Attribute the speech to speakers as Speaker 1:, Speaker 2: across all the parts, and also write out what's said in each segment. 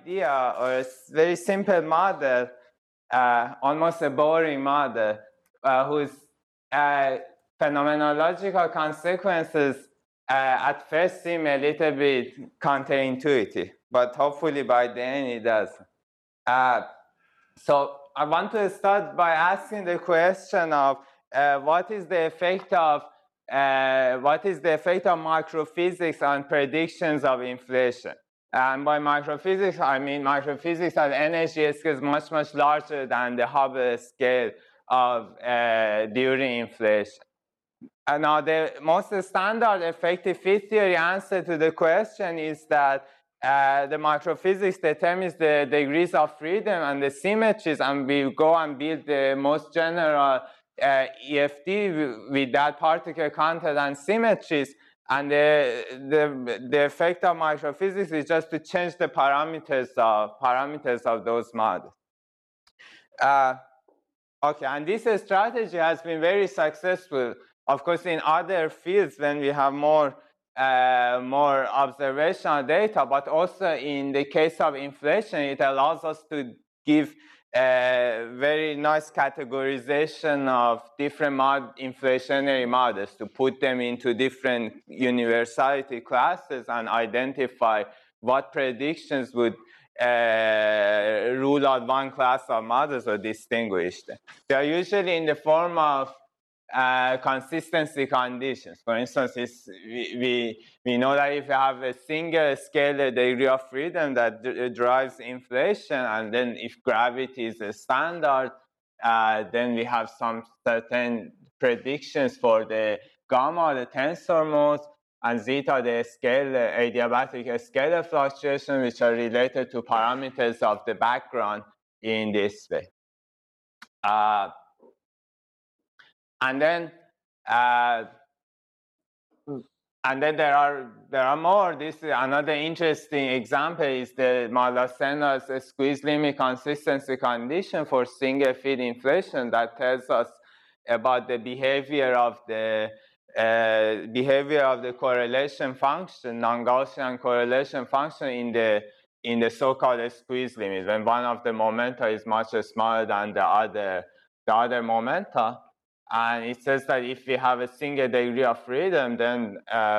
Speaker 1: idea or a very simple model, almost a boring model, whose phenomenological consequences at first seem a little bit counterintuitive, but hopefully by the end it does. So I want to start by asking the question of what is the effect of microphysics on predictions of inflation? And by microphysics, I mean microphysics at energy scales much larger than the Hubble scale of during inflation. And now the most standard effective field theory answer to the question is that the microphysics determines the degrees of freedom and the symmetries, and we go and build the most general EFT with that particle content and symmetries. And the effect of microphysics is just to change the parameters of those models. Okay, and this strategy has been very successful. Of course, in other fields, when we have more observational data, but also in the case of inflation, it allows us to give a very nice categorization of different inflationary models, to put them into different universality classes and identify what predictions would rule out one class of models or distinguish them. They are usually in the form of consistency conditions. For instance, we know that if you have a single scalar degree of freedom that drives inflation, and then if gravity is a standard, then we have some certain predictions for the gamma, the tensor modes, and zeta, the scalar, adiabatic scalar fluctuation, which are related to parameters of the background in this way. And then there are more. This is another interesting example is the Malasena's squeeze limit consistency condition for single field inflation that tells us about the behavior of the correlation function, non-Gaussian correlation function in the so-called squeeze limit, when one of the momenta is much smaller than the other momenta. And it says that if we have a single degree of freedom, then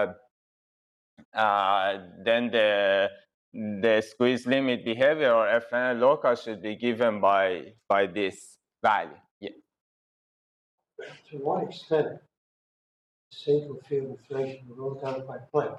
Speaker 1: the squeeze limit behavior or FNL local should be given by this value. Yeah.
Speaker 2: To what extent single field inflation ruled out by Planck?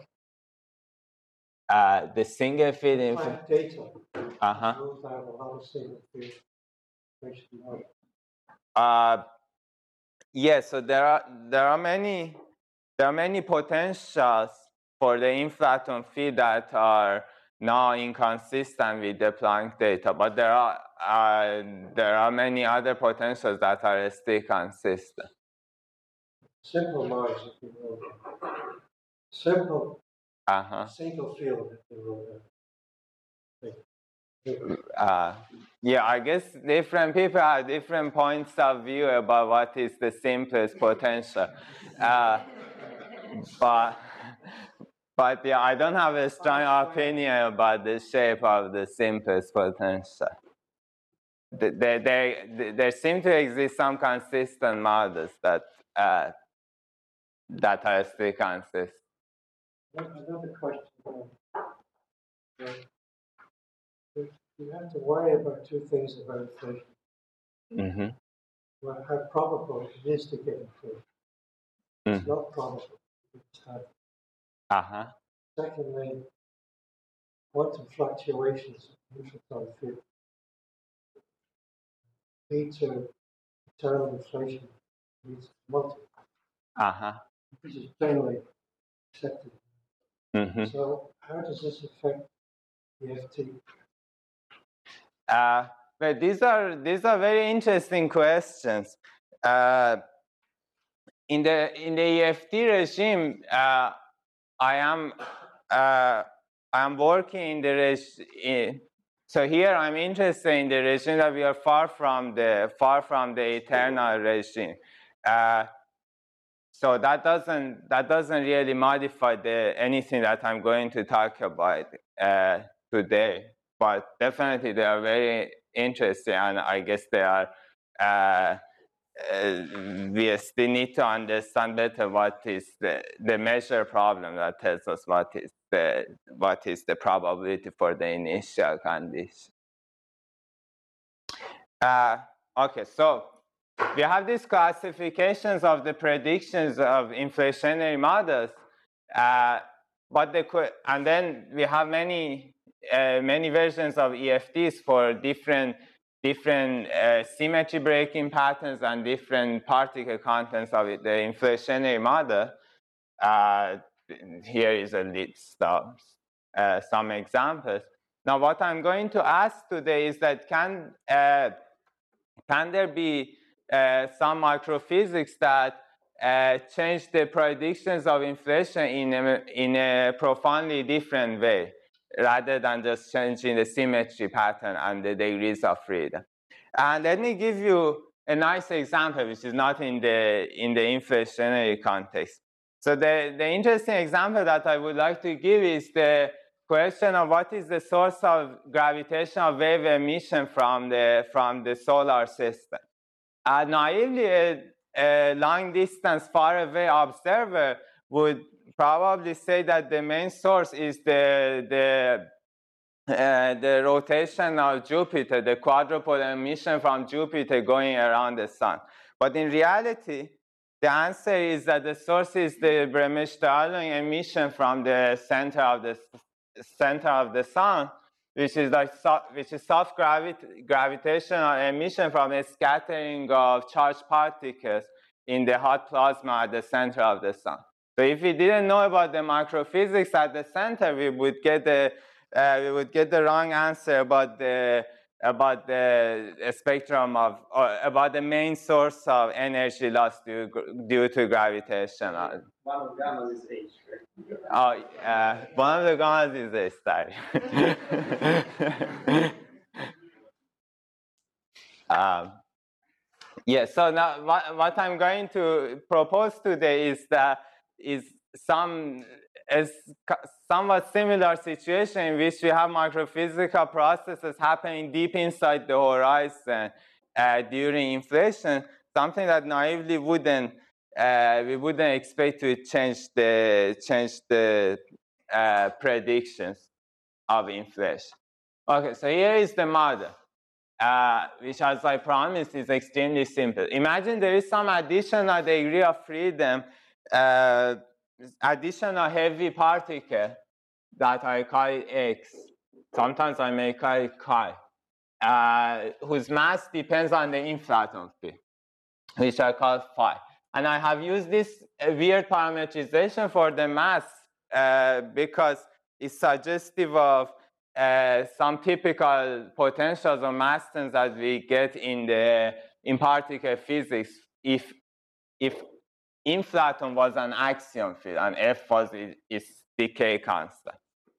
Speaker 1: The single field inflation
Speaker 2: data rules out a lot of single field inflation models.
Speaker 1: Yes, so there are many potentials for the inflaton field that are now inconsistent with the Planck data, but there are many other potentials that are still consistent.
Speaker 2: Simple models, if you will. Simple single field, if you will.
Speaker 1: Yeah, I guess different people have different points of view about what is the simplest potential. But yeah, I don't have a strong opinion about the shape of the simplest potential. There seem to exist some consistent models that are still consistent.
Speaker 2: Another question. You have to worry about two things about inflation.
Speaker 1: Mm-hmm.
Speaker 2: Well, how probable it is to get inflation. It's not probable. It's hard. Secondly, quantum fluctuations in neutron field lead to eternal inflation, leads to multiple. Which is generally accepted. So how does this affect the FT?
Speaker 1: But these are very interesting questions. In the EFT regime, I am working in the regime. So here I'm interested in the regime that we are far from the eternal regime. So that doesn't really modify anything that I'm going to talk about today. but definitely they are very interesting, and I guess they are. We still need to understand better what is the measure problem that tells us what is the probability for the initial condition. Okay, so we have these classifications of the predictions of inflationary models, and then we have many versions of EFTs for different symmetry breaking patterns and different particle contents of the inflationary model. Here is a list of some examples. Now, what I'm going to ask today is that can there be some microphysics that change the predictions of inflation in a profoundly different way, rather than just changing the symmetry pattern and the degrees of freedom? And let me give you a nice example, which is not in the inflationary context. So the interesting example that I would like to give is the question of what is the source of gravitational wave emission from the solar system. Naively, a long distance far away observer would probably say that the main source is the rotation of Jupiter, the quadrupole emission from Jupiter going around the sun. But in reality, the answer is that the source is the Bremner-Starling emission from the center of the sun, which is soft gravitational emission from a scattering of charged particles in the hot plasma at the center of the sun. So if we didn't know about the microphysics at the center, we would get the wrong answer about the spectrum of, about the main source of energy loss due to gravitation.
Speaker 3: One of the gammas is H, right?
Speaker 1: Oh, one of the gammas is H, sorry. Yeah, so now what I'm going to propose today is somewhat similar situation in which we have microphysical processes happening deep inside the horizon during inflation, something that naively we wouldn't expect to change the predictions of inflation. Okay, so here is the model, which, as I promised, is extremely simple. Imagine there is some additional degree of freedom, additional heavy particle that I call X. Sometimes I may call it chi, whose mass depends on the inflaton field, which I call phi. And I have used this weird parametrization for the mass because it's suggestive of some typical potentials or mass terms that we get in particle physics if inflaton was an axion field and F was its decay constant.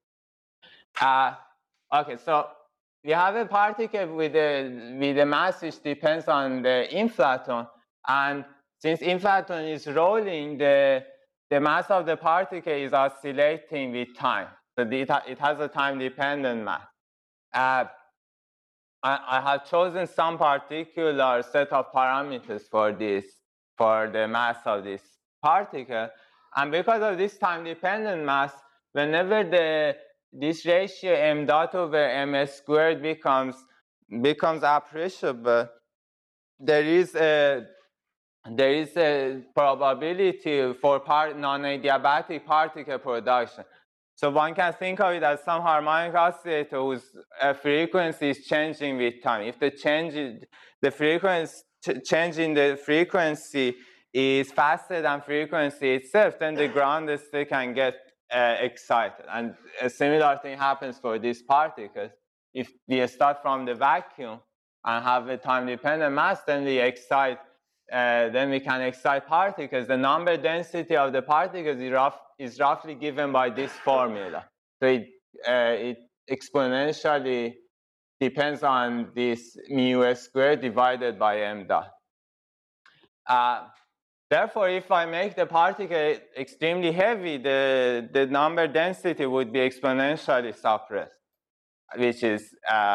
Speaker 1: Okay, so we have a particle with a mass which depends on the inflaton, and since inflaton is rolling, the mass of the particle is oscillating with time. So it has a time-dependent mass. I have chosen some particular set of parameters for the mass of this particle, and because of this time-dependent mass, whenever this ratio m dot over ms squared becomes appreciable, there is a probability for non-adiabatic particle production. So one can think of it as some harmonic oscillator whose frequency is changing with time. If the change in the frequency is faster than frequency itself, then the ground state can get excited. And a similar thing happens for these particles. If we start from the vacuum and have a time-dependent mass, then we can excite particles. The number density of the particles is roughly given by this formula. So it exponentially depends on this mu squared divided by m dot. Therefore, if I make the particle extremely heavy, the number density would be exponentially suppressed. which is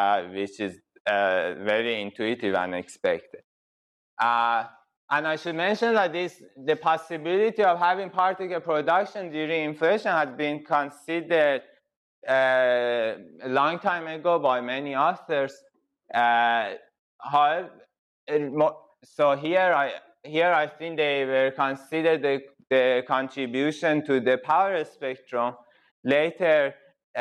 Speaker 1: very intuitive and expected. And I should mention that the possibility of having particle production during inflation has been considered a long time ago by many authors. However, so here I think they were considered the contribution to the power spectrum. Later,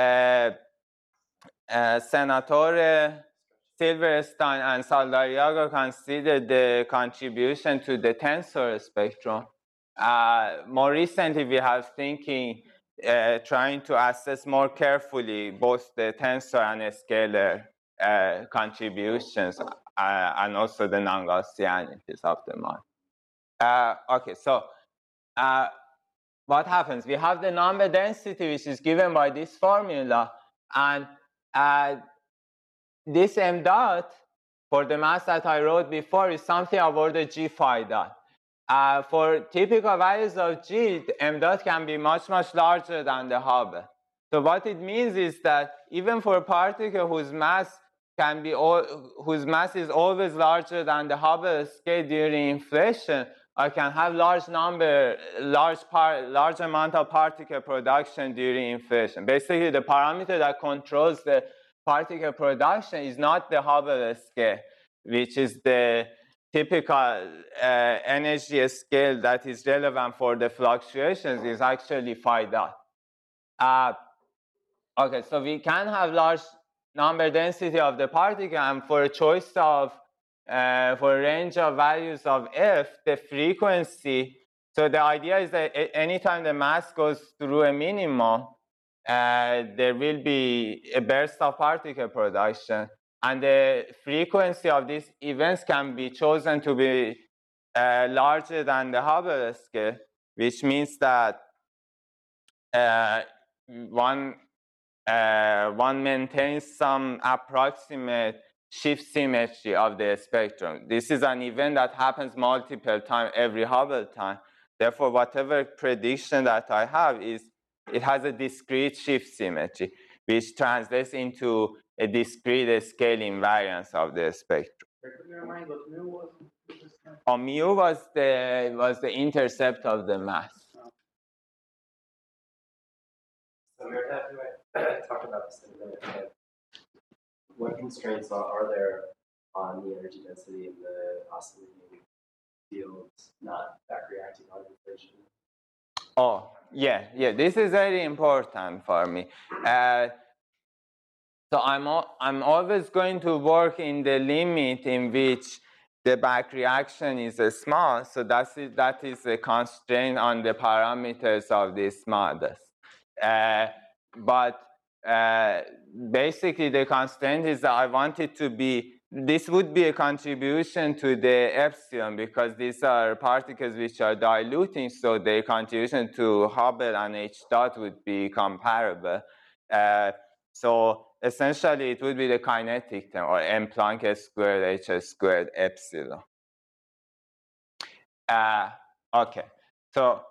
Speaker 1: Senatore, Silverstein, and Saldariaga considered the contribution to the tensor spectrum. More recently, we have thinking trying to assess more carefully both the tensor and scalar contributions and also the non-Gaussianities of the model. Okay, so what happens? We have the number density, which is given by this formula, and this m dot for the mass that I wrote before is something about the g phi dot. For typical values of g, m dot can be much, much larger than the Hubble. So what it means is that even for a particle whose mass is always larger than the Hubble scale during inflation, I can have large amount of particle production during inflation. Basically, the parameter that controls the particle production is not the Hubble scale, which is the typical energy scale that is relevant for the fluctuations, is actually phi dot. Okay, so we can have large number density of the particle, and for a choice of for a range of values of f, the frequency. So the idea is that anytime the mass goes through a minimum, there will be a burst of particle production, and the frequency of these events can be chosen to be larger than the Hubble scale, which means that one maintains some approximate shift symmetry of the spectrum. This is an event that happens multiple times every Hubble time. Therefore, whatever prediction that I have it has a discrete shift symmetry, which translates into a discrete scale invariance of the spectrum. Mu was the intercept of the mass.
Speaker 4: So we were talking about this in a minute, but what constraints are there on the energy density in the oscillating fields not back reacting on inflation?
Speaker 1: Oh, yeah, this is very important for me. So I'm always going to work in the limit in which the back reaction is small, so that is a constraint on the parameters of these models. But basically the constraint is that I want it to be, this would be a contribution to the epsilon, because these are particles which are diluting, so their contribution to Hubble and H dot would be comparable. So essentially it would be the kinetic term, or m Planck squared h squared epsilon. Okay, so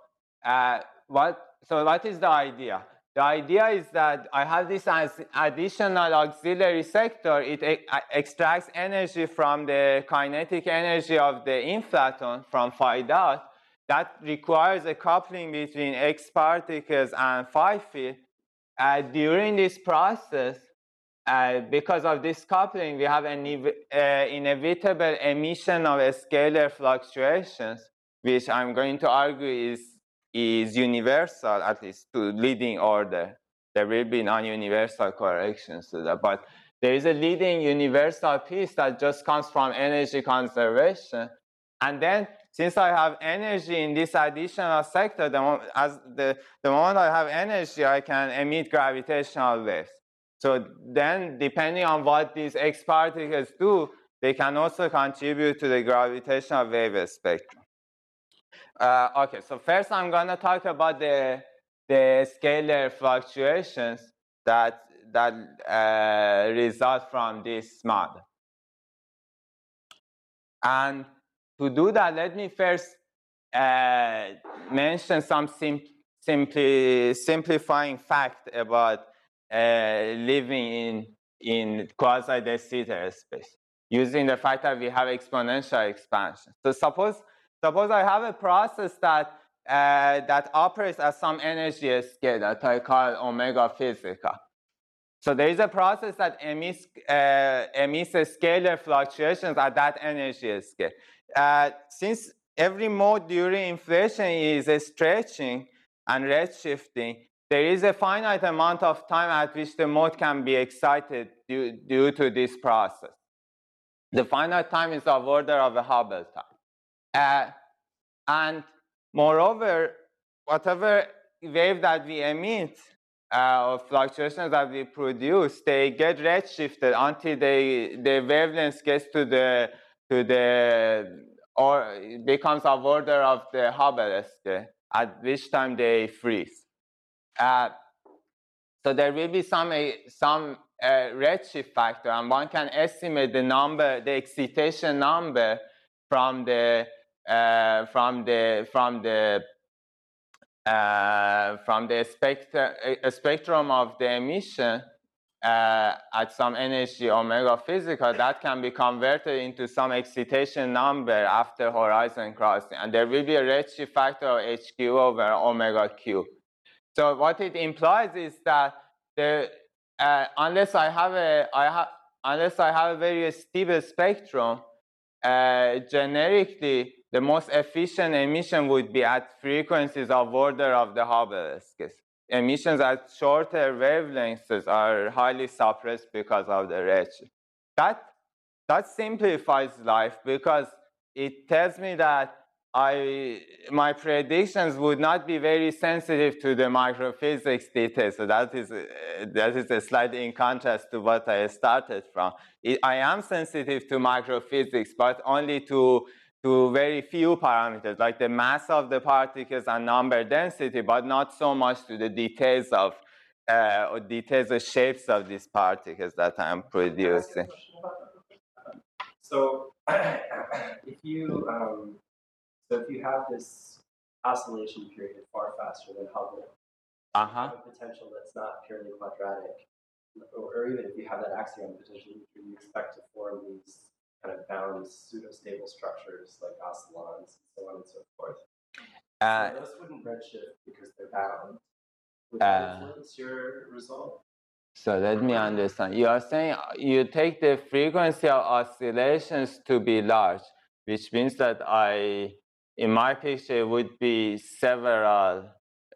Speaker 1: what is the idea? The idea is that I have this as additional auxiliary sector. It extracts energy from the kinetic energy of the inflaton from phi dot. That requires a coupling between X particles and phi field. During this process, because of this coupling, we have an inevitable emission of scalar fluctuations, which I'm going to argue is universal, at least to leading order. There will be non-universal corrections to that, but there is a leading universal piece that just comes from energy conservation. And then, since I have energy in this additional sector, the moment I have energy, I can emit gravitational waves. So then, depending on what these X particles do, they can also contribute to the gravitational wave spectrum. Okay, so first I'm going to talk about the scalar fluctuations that result from this model. And to do that, let me first mention some simplifying fact about living in quasi-de Sitter space, using the fact that we have exponential expansion. So suppose I have a process that that operates at some energy scale that I call omega physica. So there is a process that emits scalar fluctuations at that energy scale. Since every mode during inflation is stretching and redshifting, there is a finite amount of time at which the mode can be excited due to this process. The finite time is of order of a Hubble time. And moreover, whatever wave that we emit, or fluctuations that we produce, they get redshifted until the wavelength gets or it becomes of order of the Hubble scale, at which time they freeze. So there will be some redshift factor, and one can estimate the number, the excitation number from the spectrum of the emission at some energy omega physical that can be converted into some excitation number after horizon crossing, and there will be a redshift factor of HQ over omega Q. So what it implies is that unless I have a very steep spectrum, generically the most efficient emission would be at frequencies of order of the Hubble scale. Emissions at shorter wavelengths are highly suppressed because of the redshift. That simplifies life because it tells me that my predictions would not be very sensitive to the microphysics details. So that is a slightly in contrast to what I started from. I am sensitive to microphysics, but only to very few parameters, like the mass of the particles and number density, but not so much to the details of shapes of these particles that I'm producing.
Speaker 4: So if you have this oscillation period far faster than Hubble, you have a potential that's not purely quadratic, or even if you have that axion potential, you expect to form these kind of bound pseudo-stable structures like oscillons and so on and so forth. So those wouldn't redshift because they're bound. Would that influence your result?
Speaker 1: So let me understand. You are saying you take the frequency of oscillations to be large, which means that in my picture, it would be several,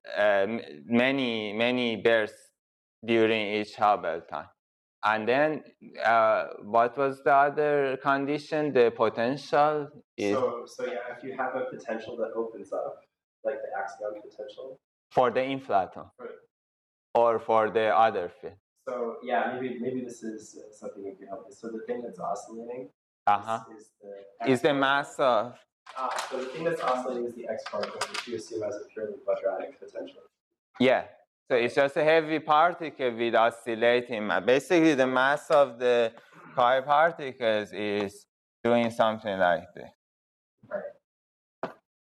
Speaker 1: many bursts during each Hubble time. And then what was the other condition? The potential is...
Speaker 4: So yeah, if you have a potential that opens up, like the axion potential.
Speaker 1: For the inflaton. Or for the other field.
Speaker 4: So yeah, maybe this is something you can help with. So the thing that's oscillating
Speaker 1: is the mass of...
Speaker 4: so the thing that's oscillating is the X particle, which you assume has a purely quadratic potential.
Speaker 1: Yeah. So it's just a heavy particle with oscillating mass. Basically, the mass of the chi particles is doing something like this.
Speaker 4: Right.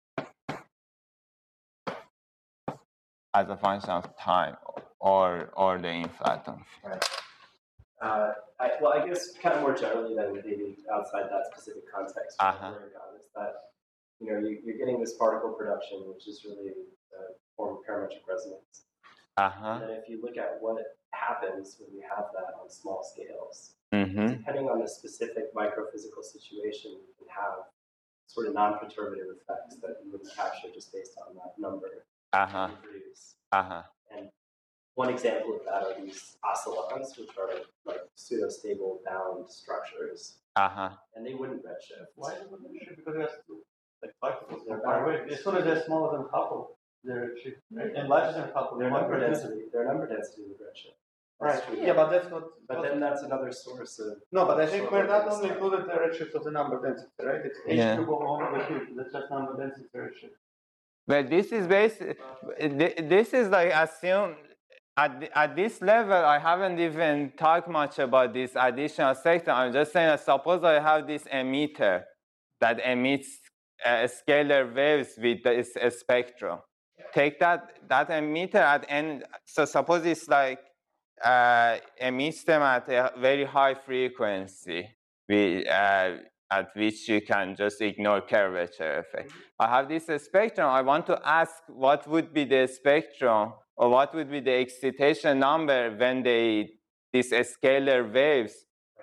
Speaker 1: As a function of time or the inflaton.
Speaker 4: Right. Well, I guess kind of more generally than maybe outside that specific context, is that you're getting this particle production, which is really a form of parametric resonance. And then if you look at what happens when we have that on small scales, depending on the specific microphysical situation, you can have sort of non-perturbative effects that you wouldn't capture just based on that number you produce. And one example of that are these oscillons, which are like pseudo-stable bound structures. And they wouldn't redshift.
Speaker 2: Why they wouldn't redshift? Because that's like particles are far away. As soon as they're smaller than Hubble, they're redshift, right? And larger than Hubble,
Speaker 4: their number density would redshift.
Speaker 2: Right. Yeah, but that's what.
Speaker 4: But then that's another source of.
Speaker 2: No, but I think we're not only included the redshift of the number density, right? It's H cube over omega cube. That's just number density redshift.
Speaker 1: Well, this is this is like assume at this level. I haven't even talked much about this additional sector. I'm just saying that suppose I have this emitter that emits scalar waves with this spectrum. Take that emitter at n. So suppose it's like emits them at a very high frequency, at which you can just ignore curvature effect. I have this spectrum. I want to ask what would be the spectrum, or what would be the excitation number when these scalar waves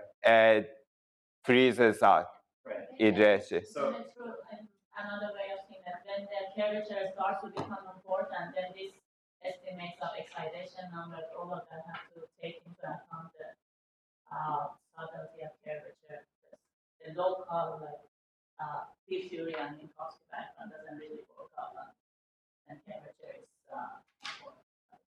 Speaker 1: freezes out.
Speaker 4: Right.
Speaker 1: It reaches.
Speaker 5: So another way of saying that when the curvature starts to become important, then this estimates of excitation numbers, all of that have to take into account the subtlety of curvature. The local, like field theory and Minkowski background doesn't really work out and curvature is important.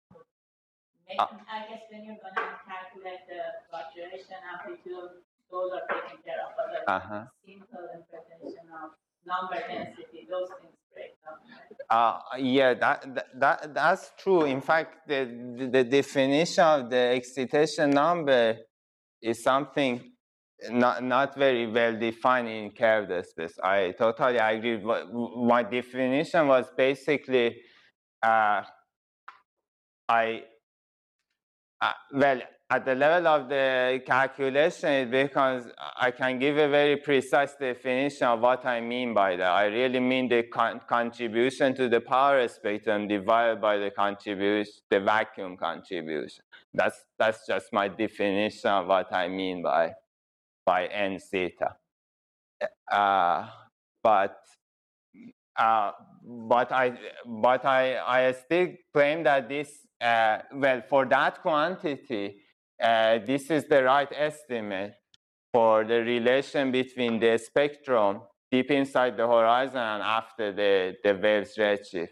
Speaker 5: I guess when you're going to calculate the fluctuation amplitude, those are taken care of, but the simple interpretation of number density, those things break down.
Speaker 1: Yeah, that's true. In fact, the definition of the excitation number is something not very well defined in curved space. I totally agree. My definition was basically, well, at the level of the calculation, it becomes, I can give a very precise definition of what I mean by that. I really mean the contribution to the power spectrum divided by the vacuum contribution. That's just my definition of what I mean by n theta. But I still claim that this, well, for that quantity, this is the right estimate for the relation between the spectrum deep inside the horizon and after the wave's redshift.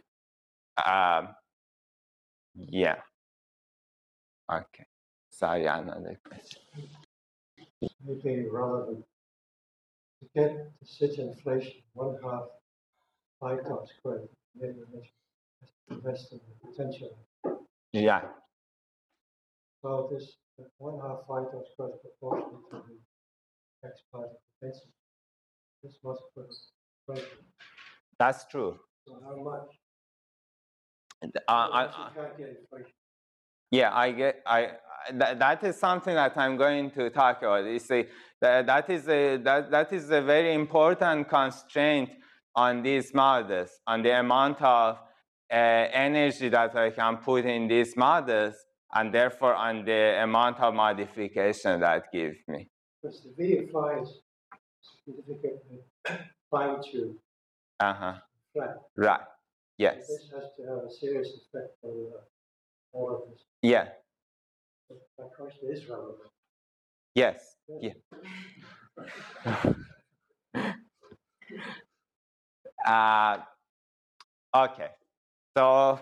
Speaker 1: Yeah. Okay. Sorry, another question.
Speaker 2: Maybe relevant. To get to such inflation, 1/2 phi dot squared, maybe the rest of the potential.
Speaker 1: Yeah.
Speaker 2: So this 1/2 phi dot squared is proportional to the x particle density. This must put inflation.
Speaker 1: That's true.
Speaker 2: So how much?
Speaker 1: You
Speaker 2: can't get inflation.
Speaker 1: Yeah, that is something that I'm going to talk about. You see, that is a very important constraint on these models, on the amount of energy that I can put in these models, and therefore on the amount of modification that gives me.
Speaker 2: Because the VFI is significantly fine-tuned. Flat.
Speaker 1: Right. Yes.
Speaker 2: This has to have a serious effect on all of this.
Speaker 1: Yeah.
Speaker 2: So my question is relevant.
Speaker 1: Yes. Yeah. Okay. So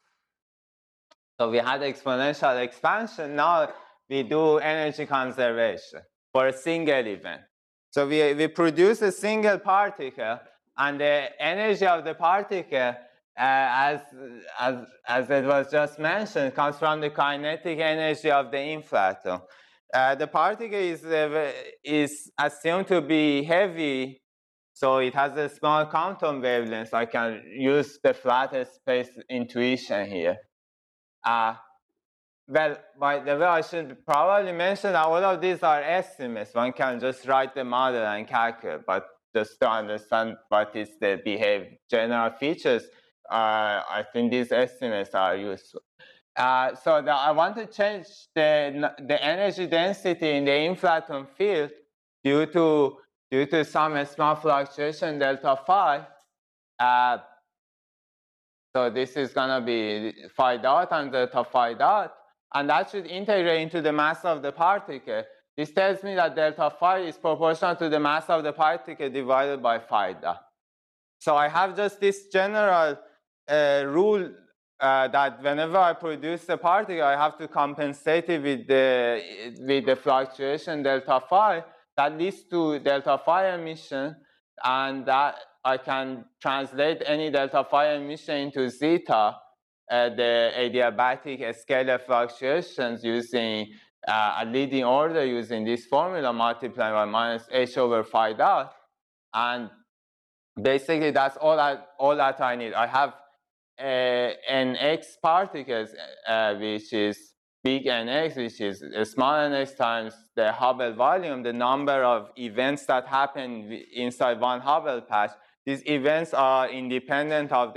Speaker 1: we had exponential expansion. Now we do energy conservation for a single event. So we produce a single particle, and the energy of the particle, as it was just mentioned, comes from the kinetic energy of the inflaton. The particle is assumed to be heavy, so it has a small quantum wavelength. I can use the flat space intuition here. Well, by the way, I should probably mention that all of these are estimates. One can just write the model and calculate, but just to understand what is the general features, I think these estimates are useful. So I want to change the energy density in the inflaton field due to some small fluctuation delta phi. So this is going to be phi dot and delta phi dot, and that should integrate into the mass of the particle. This tells me that delta phi is proportional to the mass of the particle divided by phi dot. So I have just this general rule that whenever I produce a particle, I have to compensate it with the fluctuation delta phi that leads to delta phi emission, and that I can translate any delta phi emission into zeta, the adiabatic scalar fluctuations, using a leading order using this formula multiplied by minus h over phi dot, and basically that's all that I need. I have an x particles which is big nx, which is small nx times the Hubble volume, the number of events that happen inside one Hubble patch, these events are independent of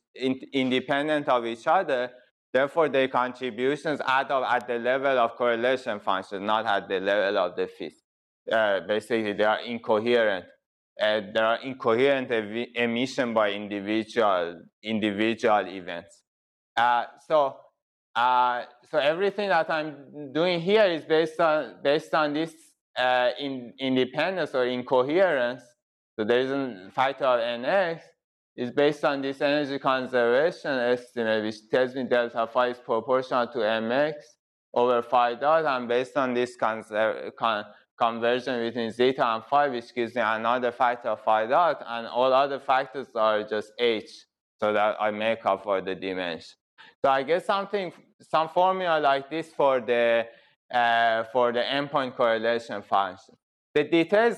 Speaker 1: each other. Therefore, their contributions add up at the level of correlation function, not at the level of the fit. Basically, they are incoherent. There are incoherent emission by individual events. So everything that I'm doing here is based on this independence or incoherence. So there is a factor of nx is based on this energy conservation estimate, which tells me delta phi is proportional to mx over phi dot, and based on this conversion between zeta and phi, which gives me another factor of phi dot, and all other factors are just h, so that I make up for the dimension. So I get some formula like this for the endpoint correlation function. The details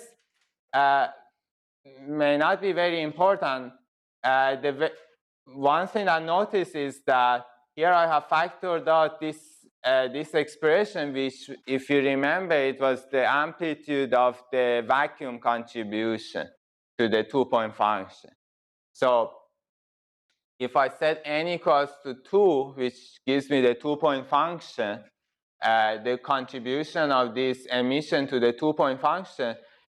Speaker 1: may not be very important. One thing I notice is that here I have factored out this expression, which, if you remember, it was the amplitude of the vacuum contribution to the 2-point function. So if I set n equals to 2, which gives me the 2-point function, the contribution of this emission to the 2-point function,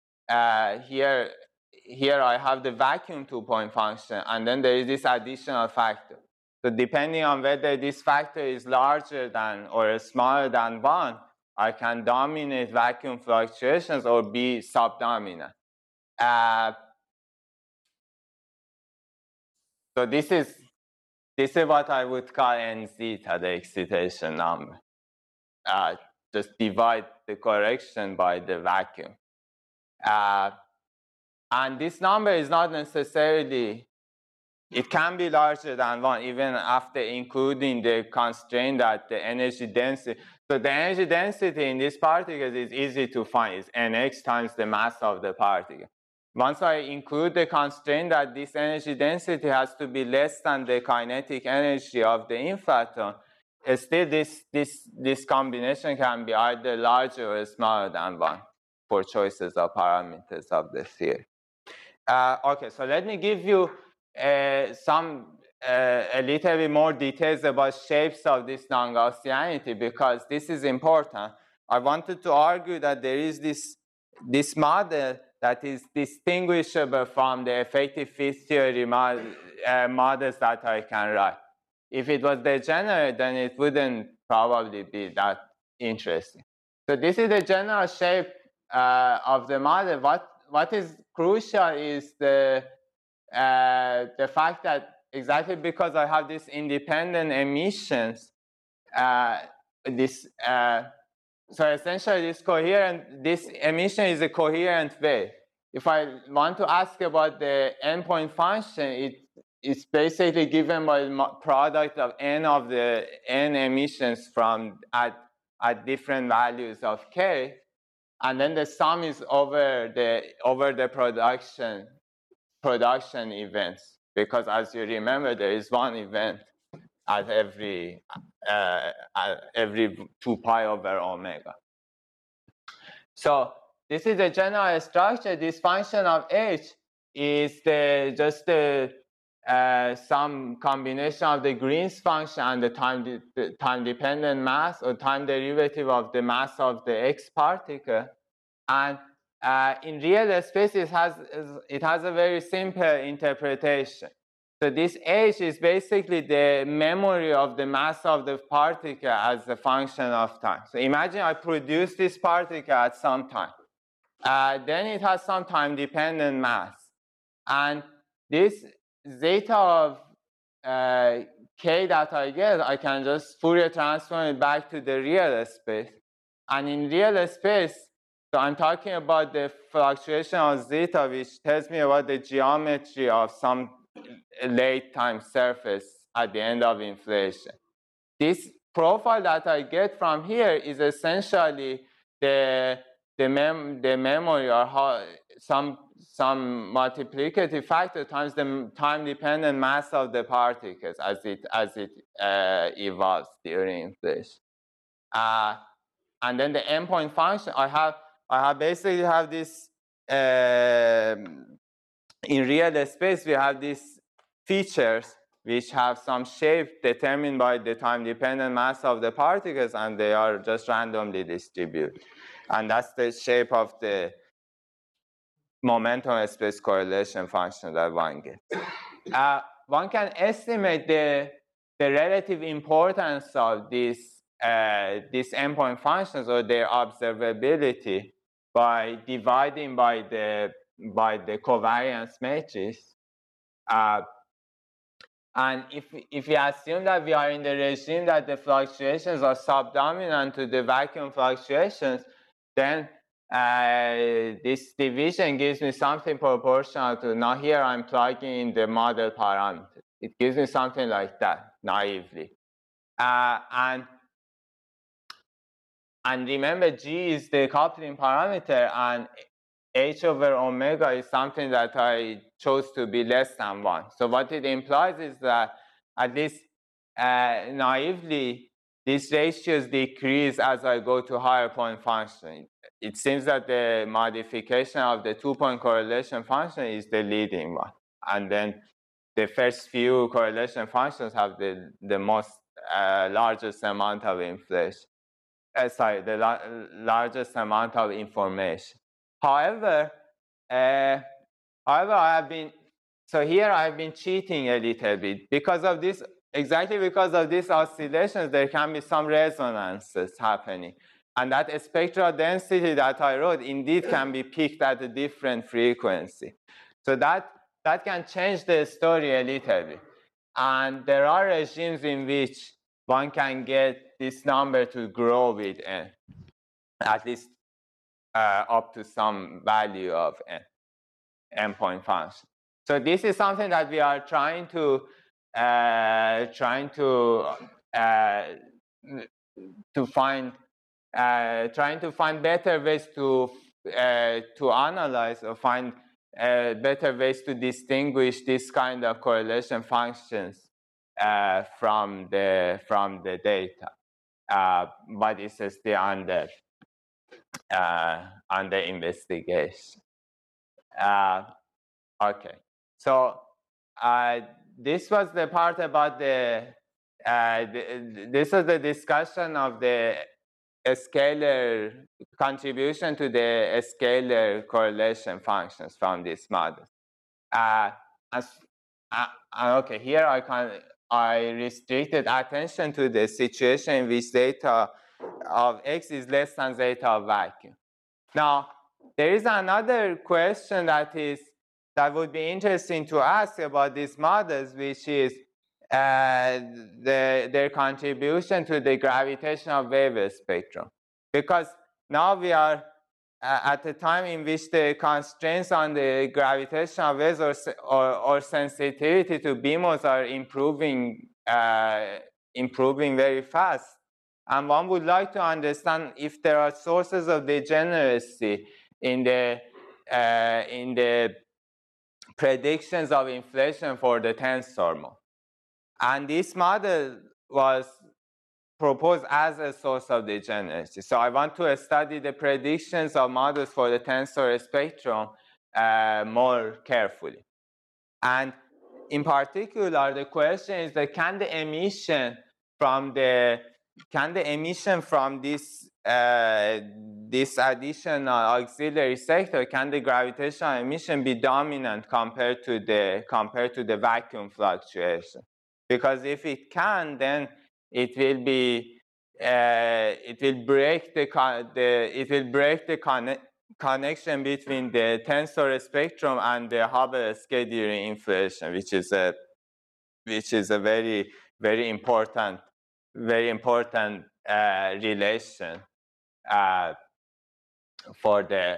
Speaker 1: here I have the vacuum 2-point function, and then there is this additional factor. So depending on whether this factor is larger than or smaller than 1, I can dominate vacuum fluctuations or be subdominant. So this is what I would call n zeta, the excitation number. Just divide the correction by the vacuum. And this number is not necessarily, it can be larger than 1, even after including the constraint that the energy density. So the energy density in these particles is easy to find. It's nx times the mass of the particle. Once I include the constraint that this energy density has to be less than the kinetic energy of the inflaton, still this combination can be either larger or smaller than 1 for choices of parameters of the theory. Okay, so let me give you a little bit more details about shapes of this non-Gaussianity, because this is important. I wanted to argue that there is this model that is distinguishable from the effective field theory models that I can write. If it was degenerate, then it wouldn't probably be that interesting. So this is the general shape of the model. What is crucial is the fact that exactly because I have these independent emissions, so essentially this emission is a coherent wave. If I want to ask about the endpoint function, it's basically given by the product of n emissions from at different values of k, and then the sum is over the production events, because as you remember, there is one event at every 2 pi over omega. So this is the general structure. This function of h is just some combination of the Green's function and the time-dependent mass or time derivative of the mass of the x particle. And in real space, it has a very simple interpretation. So this h is basically the memory of the mass of the particle as a function of time. So imagine I produce this particle at some time. Then it has some time-dependent mass. And this zeta of k that I get, I can just Fourier transform it back to the real space. And in real space, so I'm talking about the fluctuation of zeta, which tells me about the geometry of some late time surface at the end of inflation. This profile that I get from here is essentially the memory, or how some multiplicative factor times the time-dependent mass of the particles as it evolves during inflation. And then the endpoint function, I basically have this, in real space, we have these features which have some shape determined by the time-dependent mass of the particles, and they are just randomly distributed. And that's the shape of the momentum space correlation function that one gets. One can estimate the relative importance of these endpoint functions or their observability by dividing by the covariance matrix. And if we assume that we are in the regime that the fluctuations are subdominant to the vacuum fluctuations, then this division gives me something proportional to, now here I'm plugging in the model parameter. It gives me something like that, naively. And remember, G is the coupling parameter, and H over omega is something that I chose to be less than 1. So what it implies is that, at least naively, these ratios decrease as I go to higher point function. It seems that the modification of the 2-point correlation function is the leading one. And then the first few correlation functions have the most largest amount of inflation. The largest amount of information. However, I have been, so here I've been cheating a little bit. Because of this, exactly because of these oscillations, there can be some resonances happening. And that spectral density that I wrote indeed can be picked at a different frequency. So that can change the story a little bit. And there are regimes in which one can get this number to grow with n, at least up to some value of endpoint function. So this is something that we are trying to find better ways to analyze or find better ways to distinguish this kind of correlation functions from the data. But it's still under investigation. Okay, so this was the part about this was the discussion of the scalar contribution to the scalar correlation functions from this model. Okay, here I restricted attention to the situation in which zeta of x is less than zeta of vacuum. Now, there is another question that would be interesting to ask about these models, which is their contribution to the gravitational wave spectrum. Because now we are at the time in which the constraints on the gravitational waves or sensitivity to BMOS are improving very fast. And one would like to understand if there are sources of degeneracy in the predictions of inflation for the tensor mode. And this model was proposed as a source of degeneracy. So I want to study the predictions of models for the tensor spectrum more carefully. And in particular, the question is that can the emission from this additional auxiliary sector, can the gravitational emission be dominant compared to the vacuum fluctuation? Because if it can, then it will break the connection between the tensor spectrum and the Hubble scheduling inflation, which is a very, very important relation for the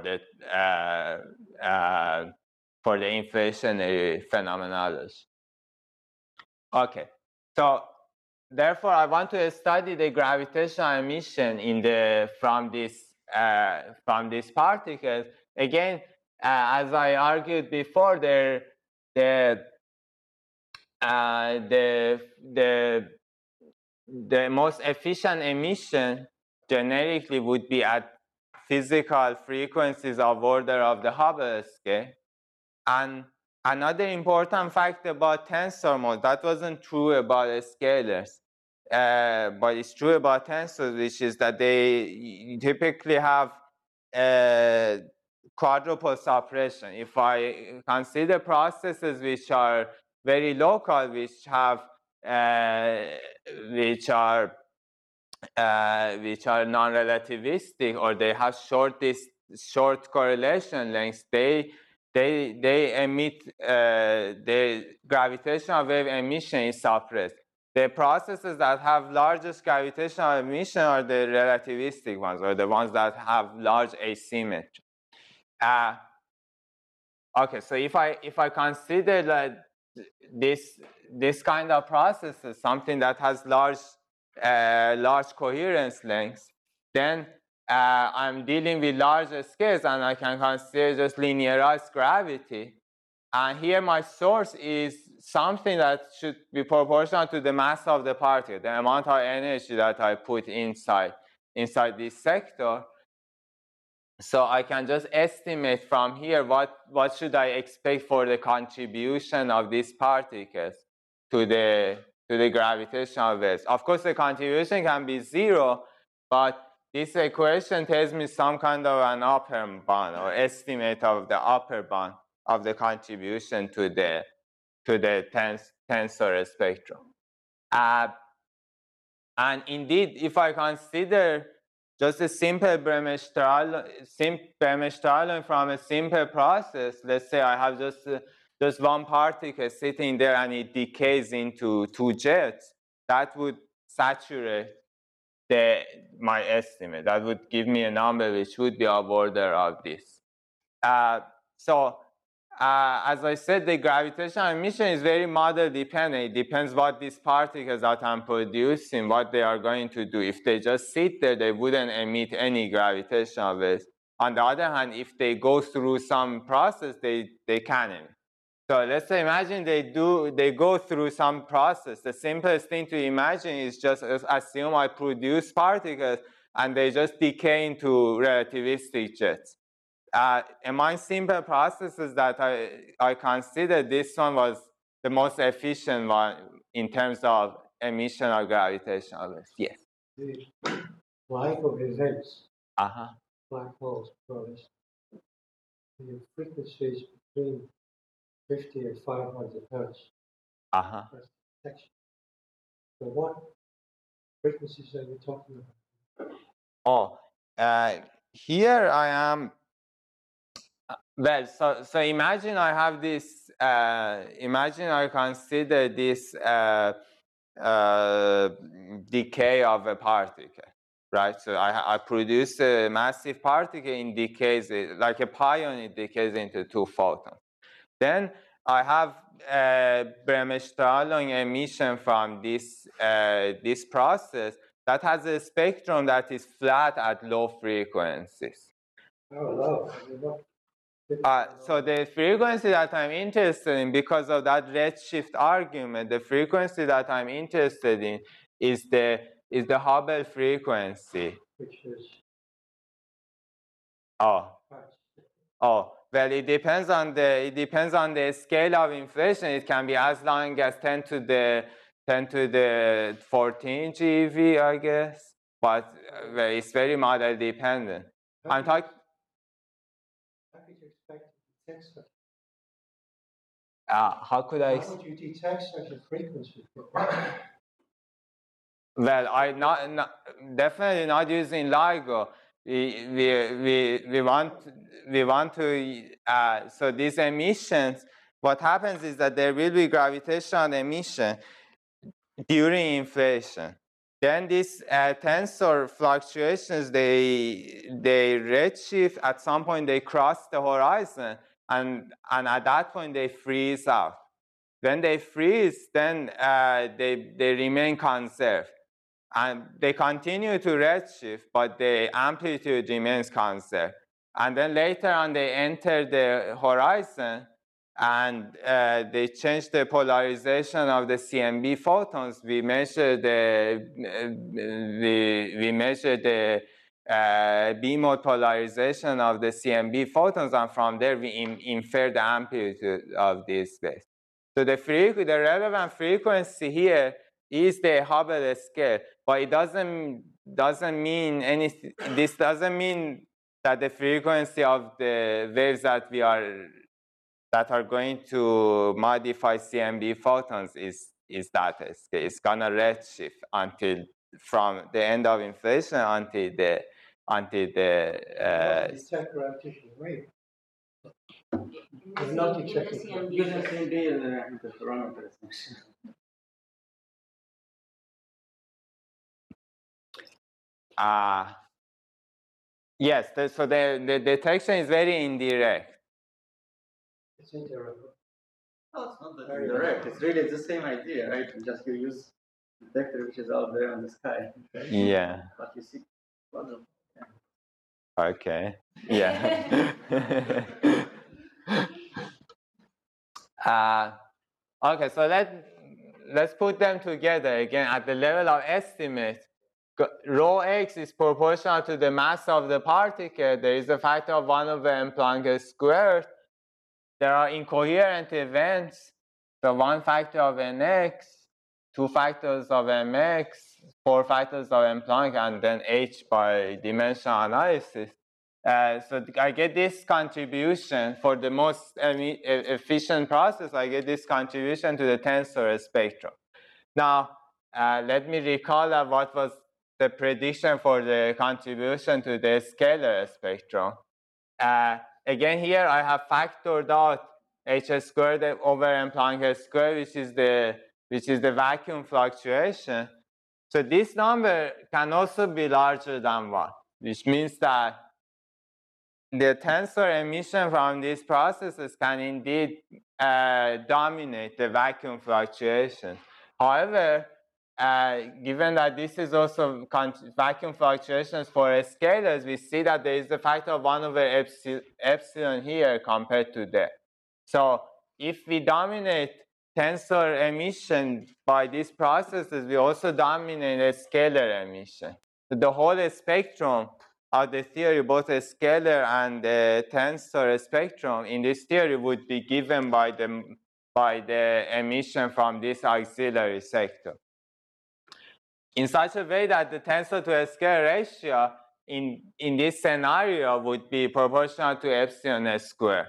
Speaker 1: inflationary phenomenology. Okay, so therefore I want to study the gravitational emission from these particles. Again, as I argued before, the the most efficient emission generically would be at physical frequencies of order of the Hubble scale. And another important fact about tensor modes, that wasn't true about scalars, but it's true about tensors, which is that they typically have quadrupole suppression. If I consider processes which are very local, which have which are non-relativistic, or they have short correlation lengths, they emit the gravitational wave emission is suppressed. The processes that have largest gravitational emission are the relativistic ones, or the ones that have large asymmetry. Okay, so if I consider that this kind of processes, something that has large coherence lengths, then I'm dealing with larger scales, and I can consider just linearized gravity. And here my source is something that should be proportional to the mass of the particle, the amount of energy that I put inside this sector. So I can just estimate from here what should I expect for the contribution of these particles to the gravitational waves. Of course, the contribution can be 0, but this equation tells me some kind of an upper bound, or estimate of the upper bound of the contribution to the tensor spectrum. And indeed, if I consider just a simple Bremsstrahlung from a simple process, let's say I have just one particle sitting there and it decays into 2 jets, that would saturate my estimate. That would give me a number which would be of order of this. As I said, the gravitational emission is very model dependent. It depends what these particles that I'm producing, what they are going to do. If they just sit there, they wouldn't emit any gravitational waves. On the other hand, if they go through some process, they can emit. So let's say, imagine they go through some process. The simplest thing to imagine is just assume I produce particles and they just decay into relativistic jets. Among simple processes that I considered, this one was the most efficient one in terms of emission of gravitational waves. Yes.
Speaker 2: The LIGO events, black holes, the frequencies between 50 and 500 hertz. That's detection. So what frequencies are you talking
Speaker 1: about? Here I am. Well, so imagine I have this, imagine I consider this decay of a particle, right? So I produce a massive particle, in decays, like a pion, it decays into 2 photons. Then I have Bremsstrahlung emission from this process that has a spectrum that is flat at low frequencies.
Speaker 2: Oh,
Speaker 1: so the frequency that I'm interested in, because of that redshift argument, the frequency that I'm interested in is the Hubble frequency.
Speaker 2: Which is?
Speaker 1: Well, it depends on the scale of inflation. It can be as long as 10 to the 14 GeV, I guess. But it's very model dependent. I'm talking.
Speaker 2: How could you expect to detect such?
Speaker 1: How would
Speaker 2: you detect such a frequency?
Speaker 1: Well, definitely not using LIGO. We want to. So these emissions, what happens is that there will be gravitational emission during inflation. Then these tensor fluctuations, they redshift. At some point, they cross the horizon, and at that point, they freeze out. When they freeze, then they remain conserved. And they continue to redshift, but the amplitude remains constant. And then later on, they enter the horizon, and they changed the polarization of the CMB photons. We measured the B mode polarization of the CMB photons, and from there we infer the amplitude of this wave. So the relevant frequency here is the Hubble scale, but it doesn't mean anything. This doesn't mean that the frequency of the waves that are going to modify CMB photons is that scale. It's gonna redshift until from the end of inflation until the
Speaker 2: detect gravitational wave. We're not detecting
Speaker 1: yes, so the detection is very indirect.
Speaker 2: It's indirect.
Speaker 3: No, it's not that indirect. It's really the same idea, right? Just you use detector which is out there in the sky. Right?
Speaker 1: Yeah.
Speaker 3: But you see.
Speaker 1: Okay. Yeah. Okay, so let's put them together again at the level of estimate. Rho x is proportional to the mass of the particle. There is a factor of 1 over m Planck squared. There are incoherent events. So 1 factor of nx, 2 factors of mx, 4 factors of m Planck, and then h by dimensional analysis. So I get this contribution for the most efficient process. I get this contribution to the tensor spectrum. Now, let me recall what was the prediction for the contribution to the scalar spectrum. Again, here I have factored out h squared over m Planck squared, which is the vacuum fluctuation. So this number can also be larger than 1, which means that the tensor emission from these processes can indeed dominate the vacuum fluctuation. However, given that this is also vacuum fluctuations for scalars, we see that there is a factor of 1 over epsilon here compared to there. So if we dominate tensor emission by these processes, we also dominate a scalar emission. So the whole spectrum of the theory, both a scalar and the tensor spectrum in this theory would be given by the emission from this auxiliary sector, in such a way that the tensor to a scalar ratio in this scenario would be proportional to epsilon squared.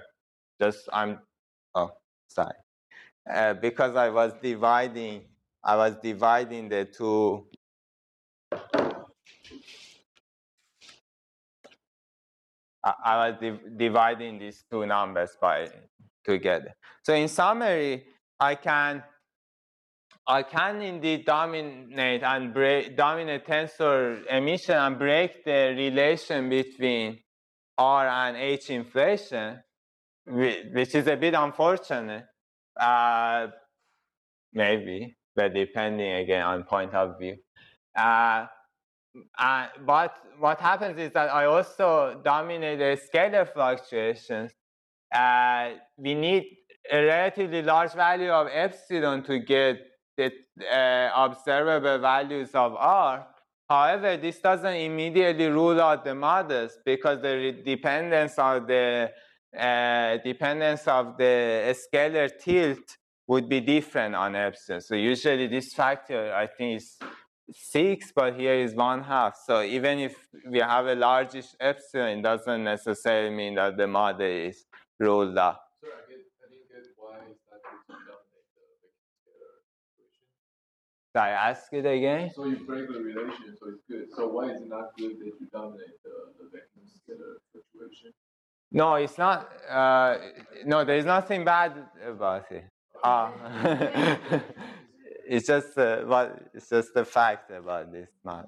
Speaker 1: Sorry, because I was dividing the two. I was dividing these two numbers together. So in summary, I can indeed dominate tensor emission and break the relation between R and H inflation, which is a bit unfortunate, maybe, but depending again on point of view. But what happens is that I also dominate the scalar fluctuations. We need a relatively large value of epsilon to get the observable values of R. However, this doesn't immediately rule out the models because the dependence of the scalar tilt would be different on epsilon. So usually this factor, I think, is 6, but here is 1/2. So even if we have a largish epsilon, it doesn't necessarily mean that the model is ruled out.
Speaker 6: Sorry, I didn't get why is that to dominate the scalar equation.
Speaker 1: So I ask it again.
Speaker 6: So you break the relation, so it's good. So why is it not good that you dominate the vacuum scalar fluctuation?
Speaker 1: No, it's not. No, there is nothing bad about it. It's just the fact about this math.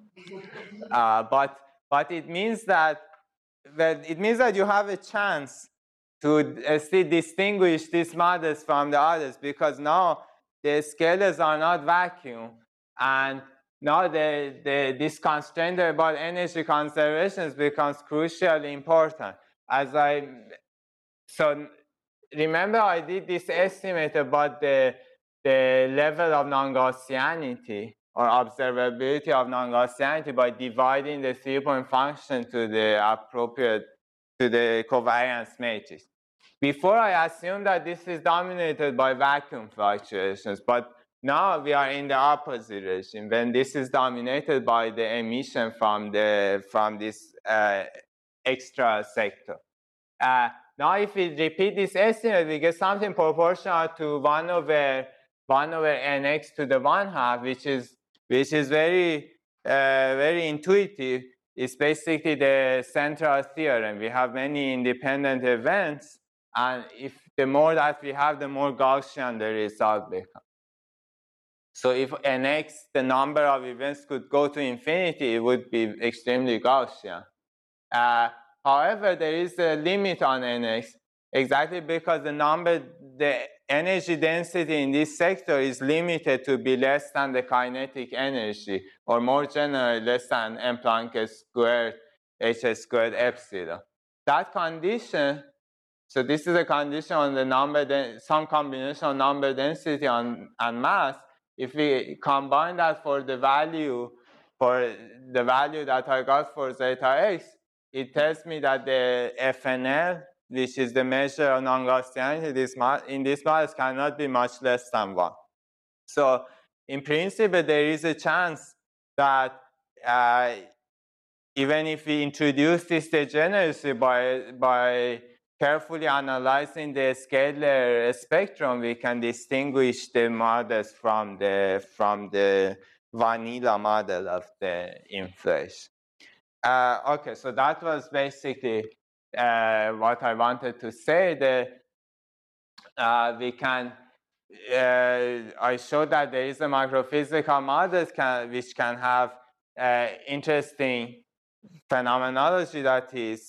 Speaker 1: But it means that you have a chance to still distinguish these models from the others, because now the scalars are not vacuum, and now this constraint about energy conservation becomes crucially important. So remember I did this estimate about the level of non-Gaussianity or observability of non-Gaussianity by dividing the 3-point function to the appropriate, to the covariance matrix. Before I assumed that this is dominated by vacuum fluctuations, but now we are in the opposite regime when this is dominated by the emission from this extra sector. Now if we repeat this estimate, we get something proportional to 1 over nx to the 1/2, which is very very intuitive. It's basically the central theorem. We have many independent events, and if the more that we have, the more Gaussian the result becomes. So if nx, the number of events, could go to infinity, it would be extremely Gaussian. However, there is a limit on nx, exactly because the energy density in this sector is limited to be less than the kinetic energy, or more generally, less than m Planck squared h squared epsilon. That condition, so this is a condition on the some combination of number density and mass. If we combine that for the value that I got for zeta x, it tells me that the FNL, which is the measure of non-Gaussianity in this model, cannot be much less than 1. So in principle, there is a chance that even if we introduce this degeneracy by carefully analyzing the scalar spectrum, we can distinguish the models from the vanilla model of the inflation. Okay, so that was basically what I wanted to say. I showed that there is a microphysical model which can have interesting phenomenology that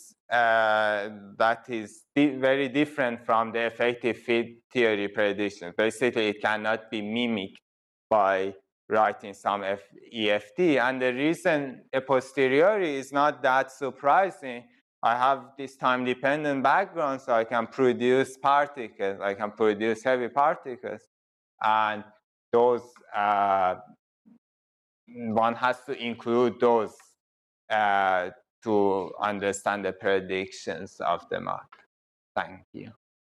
Speaker 1: is very different from the effective field theory prediction. Basically, it cannot be mimicked by writing some EFT. And the reason a posteriori is not that surprising. I have this time-dependent background, so I can produce particles. I can produce heavy particles. And those, one has to include those to understand the predictions of the model. Thank you.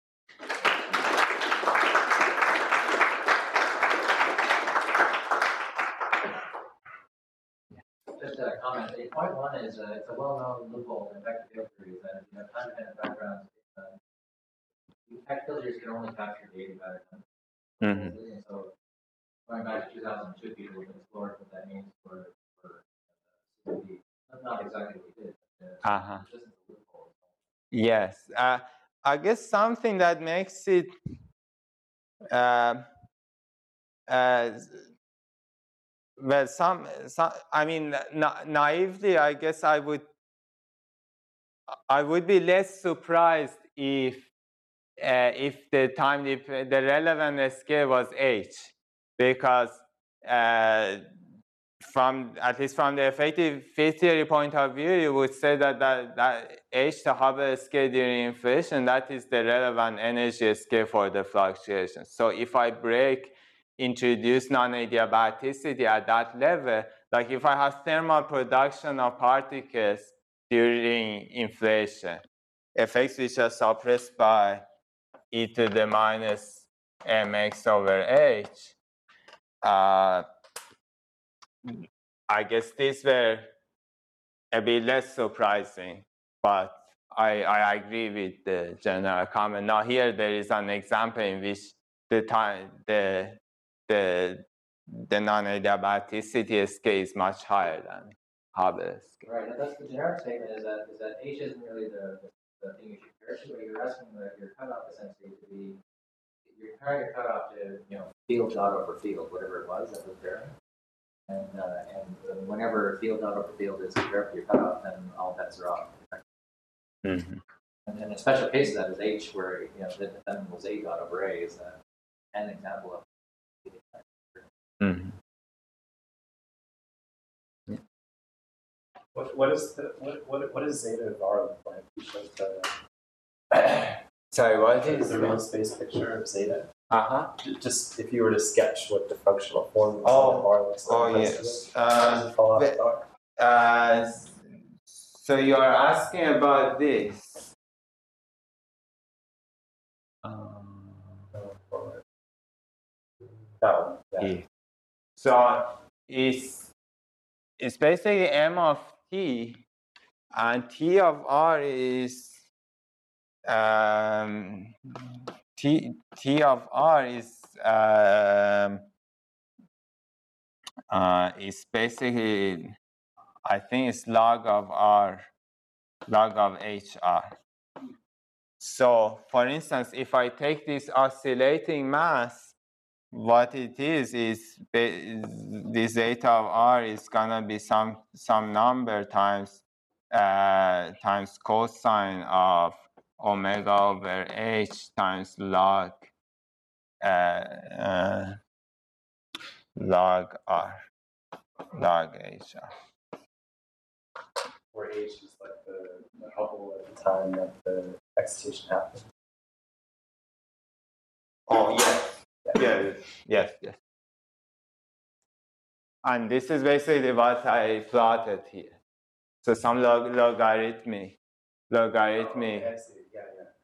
Speaker 7: Just a comment. Point one is it's a well-known loophole in vector field theory that if you have time-dependent backgrounds, vector filters can only capture data better. Mm-hmm. So going back to 2002, people have explored what that means for CFD. That's not exactly what we did. It's just a loophole.
Speaker 1: Yes. I guess something that makes it well, I mean, naively, I guess I would be less surprised if the relevant scale was h, because at least from the effective field theory point of view, you would say that h, the Hubble scale during inflation, that is the relevant energy scale for the fluctuation. So if I introduce non-adiabaticity at that level, like if I have thermal production of particles during inflation, effects which are suppressed by e to the minus mx over h, I guess these were a bit less surprising, but I agree with the general comment. Now here there is an example in which the non-adiabaticity scale is much higher than Hubble scale.
Speaker 7: Right, and that's the generic statement is that h isn't really the thing you should compare to, but you're asking your cutoff essentially to be, you're comparing your cutoff to, field dot over field, whatever it was that was varying. And whenever field dot over field is compared to your cutoff, then all bets are off. Mm-hmm. And a special case of that is h, where the defendant was a dot over a is an example of.
Speaker 1: Mm-hmm.
Speaker 4: Yeah. What is zeta var look like? Because
Speaker 1: Sorry, what is
Speaker 4: the real space picture of zeta?
Speaker 1: Just
Speaker 4: if you were to sketch what the functional form of the bar looks like.
Speaker 1: Yes.
Speaker 4: Does it fall off the bar?
Speaker 1: So you are asking about this.
Speaker 4: Yeah.
Speaker 1: So it's basically m of t, and t of r is t of r is basically, I think it's log of r, log of hr. So for instance, if I take this oscillating mass, what it is this zeta of r is gonna be some number times cosine of omega over h times log log r, log hr.
Speaker 4: Where h is like the Hubble at the time that the excitation happened.
Speaker 1: Oh yes, yes. And this is basically what I plotted here. So some logarithmic.
Speaker 4: Oh, okay, I see. Yeah.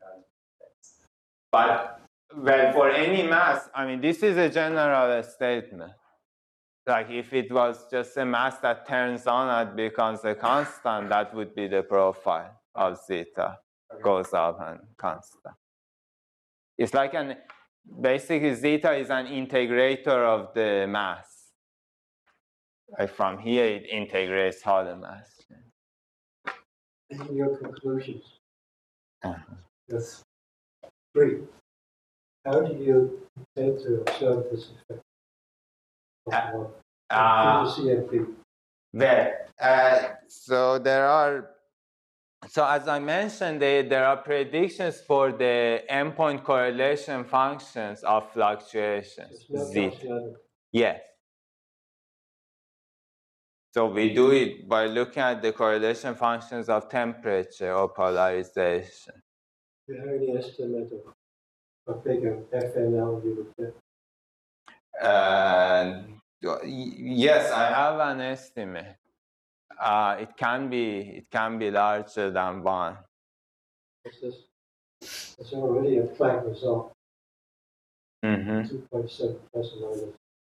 Speaker 1: But well, for any mass, I mean, this is a general statement. Like if it was just a mass that turns on and becomes a constant, that would be the profile of zeta, goes up and constant. It's like basically zeta is an integrator of the mass. Like from here, it integrates all the mass.
Speaker 2: In your conclusions, that's 3. How do you intend to observe this effect? CMP.
Speaker 1: So there are. So as I mentioned, there are predictions for the endpoint correlation functions of fluctuations.
Speaker 2: Zeta.
Speaker 1: Yes. So we do it by looking at the correlation functions of temperature or polarization.
Speaker 2: Do you have any estimate of how big an FNL you would get?
Speaker 1: Yes, I have an estimate. It can be larger than 1.
Speaker 2: It's already a Planck result. 2.7 plus or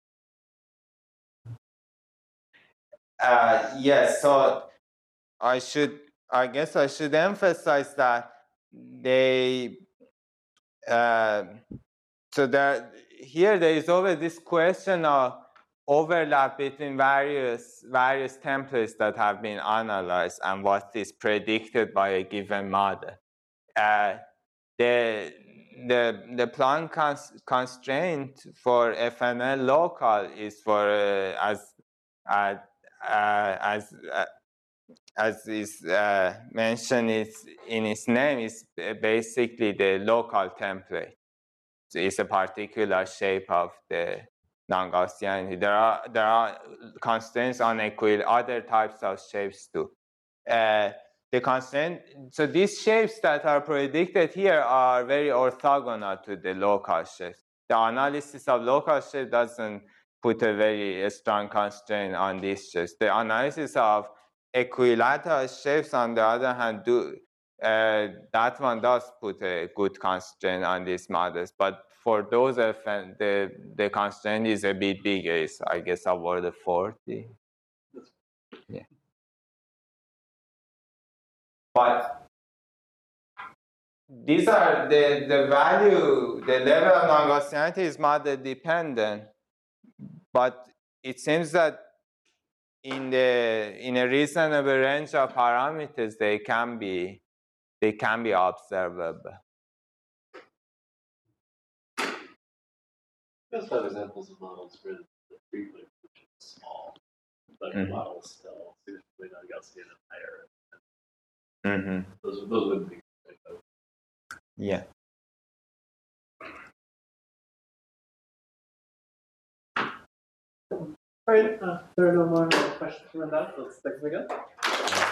Speaker 2: minus.
Speaker 1: Yes, so I guess I should emphasize that so here there is always this question of overlap between various templates that have been analyzed and what is predicted by a given model. The Planck constraint for FNL local is for as is mentioned in its name, is basically the local template. So it's a particular shape of the non-Gaussian. There are constraints on other types of shapes too. The constraint, so these shapes that are predicted here are very orthogonal to the local shapes. The analysis of local shape doesn't put a very strong constraint on these shapes. The analysis of equilateral shapes, on the other hand, that one does put a good constraint on these models. But for those, the constraint is a bit bigger. It's, I guess, about 40. Yeah. But these are the value, the level of non-Gaussianity is model dependent. But it seems that in a reasonable range of parameters, they can be observable.
Speaker 6: We also have examples of models where the frequency function is small, but the model is still significantly non-Gaussian and higher. Those would be good.
Speaker 1: Yeah.
Speaker 8: All right, there are no more questions from that. Let's thank them again.